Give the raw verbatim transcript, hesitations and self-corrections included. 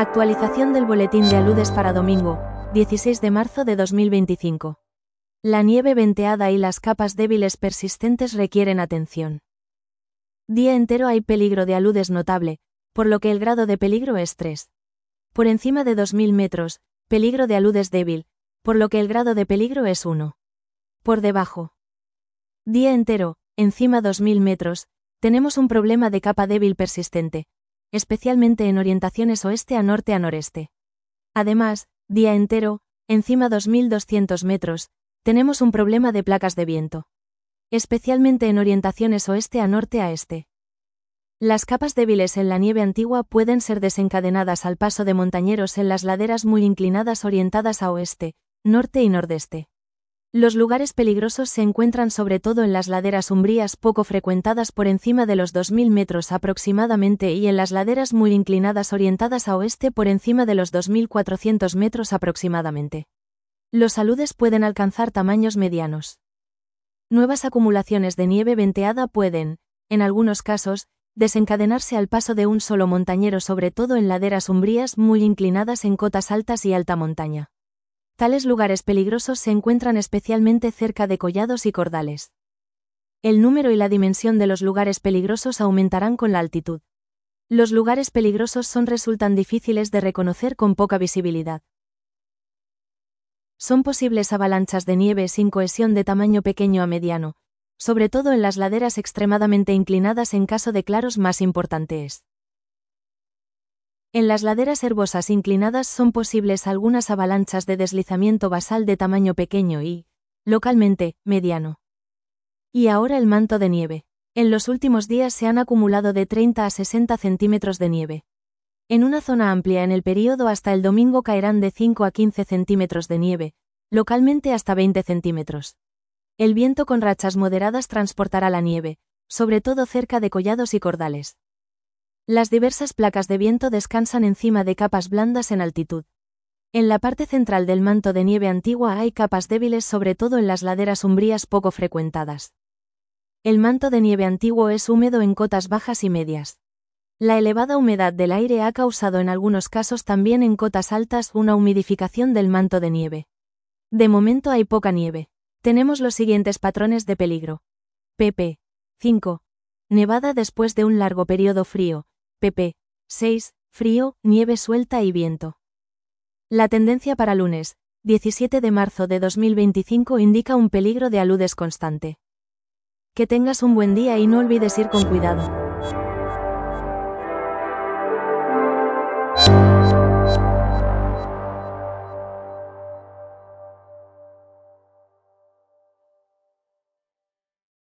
Actualización del boletín de aludes para domingo, dieciséis de marzo de dos mil veinticinco. La nieve venteada y las capas débiles persistentes requieren atención. Día entero hay peligro de aludes notable, por lo que el grado de peligro es tres. Por encima de dos mil metros, peligro de aludes débil, por lo que el grado de peligro es uno. Por debajo. Día entero, encima dos mil metros, tenemos un problema de capa débil persistente, especialmente en orientaciones oeste a norte a noreste. Además, día entero, encima dos mil doscientos metros, tenemos un problema de placas de viento, especialmente en orientaciones oeste a norte a este. Las capas débiles en la nieve antigua pueden ser desencadenadas al paso de montañeros en las laderas muy inclinadas orientadas a oeste, norte y nordeste. Los lugares peligrosos se encuentran sobre todo en las laderas umbrías poco frecuentadas por encima de los dos mil metros aproximadamente y en las laderas muy inclinadas orientadas a oeste por encima de los dos mil cuatrocientos metros aproximadamente. Los aludes pueden alcanzar tamaños medianos. Nuevas acumulaciones de nieve venteada pueden, en algunos casos, desencadenarse al paso de un solo montañero sobre todo en laderas umbrías muy inclinadas en cotas altas y alta montaña. Tales lugares peligrosos se encuentran especialmente cerca de collados y cordales. El número y la dimensión de los lugares peligrosos aumentarán con la altitud. Los lugares peligrosos son resultan difíciles de reconocer con poca visibilidad. Son posibles avalanchas de nieve sin cohesión de tamaño pequeño a mediano, sobre todo en las laderas extremadamente inclinadas en caso de claros más importantes. En las laderas herbosas inclinadas son posibles algunas avalanchas de deslizamiento basal de tamaño pequeño y, localmente, mediano. Y ahora el manto de nieve. En los últimos días se han acumulado de treinta a sesenta centímetros de nieve. En una zona amplia en el período hasta el domingo caerán de cinco a quince centímetros de nieve, localmente hasta veinte centímetros. El viento con rachas moderadas transportará la nieve, sobre todo cerca de collados y cordales. Las diversas placas de viento descansan encima de capas blandas en altitud. En la parte central del manto de nieve antigua hay capas débiles sobre todo en las laderas umbrías poco frecuentadas. El manto de nieve antiguo es húmedo en cotas bajas y medias. La elevada humedad del aire ha causado en algunos casos también en cotas altas una humidificación del manto de nieve. De momento hay poca nieve. Tenemos los siguientes patrones de peligro. pp. cinco. Nevada después de un largo periodo frío. pp. seis. Frío, nieve suelta y viento. La tendencia para lunes, diecisiete de marzo de dos mil veinticinco indica un peligro de aludes constante. Que tengas un buen día y no olvides ir con cuidado.